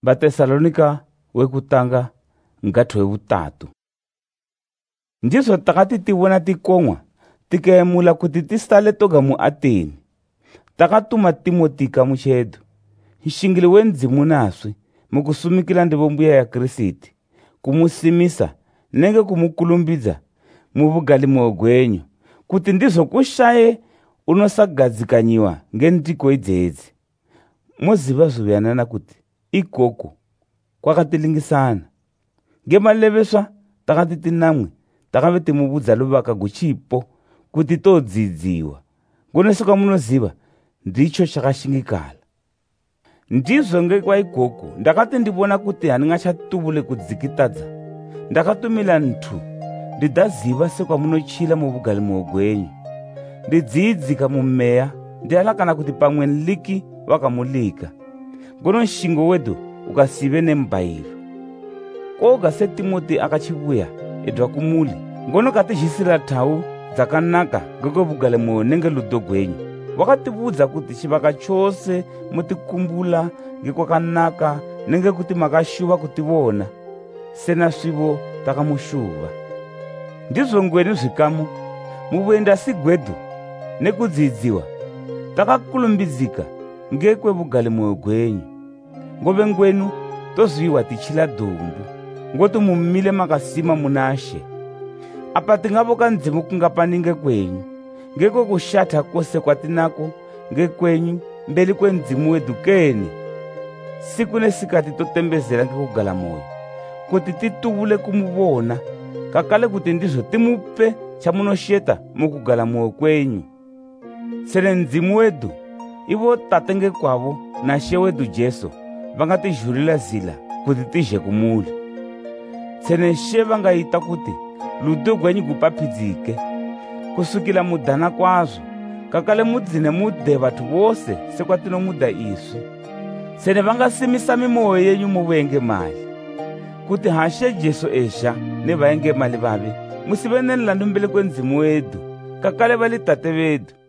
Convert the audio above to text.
Batesalonika wekutanga ngatho wevutatu. Ndizo takati tiwona tikongwa tikemula kuti tisale toga mu Ateni. Takatuma Timoti ka muchedo. Nxingili wendzimu naswi mukusumikila ndivombuya ya Kristi. Kumusimisa nenge kumukulumbidza mu vugalimo gwenyu kuti ndizo kushaye unosagadzikanyiwa ngendiko idzedzi. Moziva zuvyana kuti ikoko kwakatilingisana ngemaleveswa takati tinamwe takave timuvudza luvaka guchipo kuti todzidziwa ngonesoka munoziva ndicho chakashingikala. Ndizvo ngekwa ikoko ndakati ndivona kuti handingachatuvule kudzikitadza ndakatumila nthu ndidaziva sekwa munochila mu vugalimo gwenyu ndidziidzika mu mmeya ndialakana kuti pamwe nliki wakamulika ngono nshingo wedu ukasive nembayiro. Koga se Timoti akachivuya edwa kumuli ngono katijisira thau dzakanaka ngeko vugalimo nenge ludo gwenyu wakatibudza kuti chivaka chose mutikumbula ngekwakanaka nenge kuti makashuva kutivona sena swivo takamushuva. Ndizvo ngwenu zvikamu muvenda sigwedu nekudzidziwa takakulumbidzika ngekwe vugalimo gwenyu ngove ngwenu tozviwa tichila dumbu ngoti mumile makasima munashe. Apa tingavoka ndzimu kungapaninge kwenyu ngeko kushatha kose kwatinako ngekwenyu mbeli kwendzimu wedu keni. Siku nesikati totembezela ngekugala moyo kuti tituvule kumuvona kakale kuti ndizvo timupe chamunosheta mukugala moyo kwenyu. Sene ndzimu wedu ivo tate ngekwavo na she wedu Jesu vangatijhurila zila kuti tizhe kumuli. Sene she vangayita kuti ludo gwenyu gupaphidzike kusukila mudana kwazvo kakale mudzine mude vathu vose sekwatinomuda iswi. Sene vangasimisa mimoyo yenyu muvenge mali kuti hashe Jesu esha ne vaenge mali vave musive ne nlandu mbele kwendzimu wedu kakale vali tate vedu.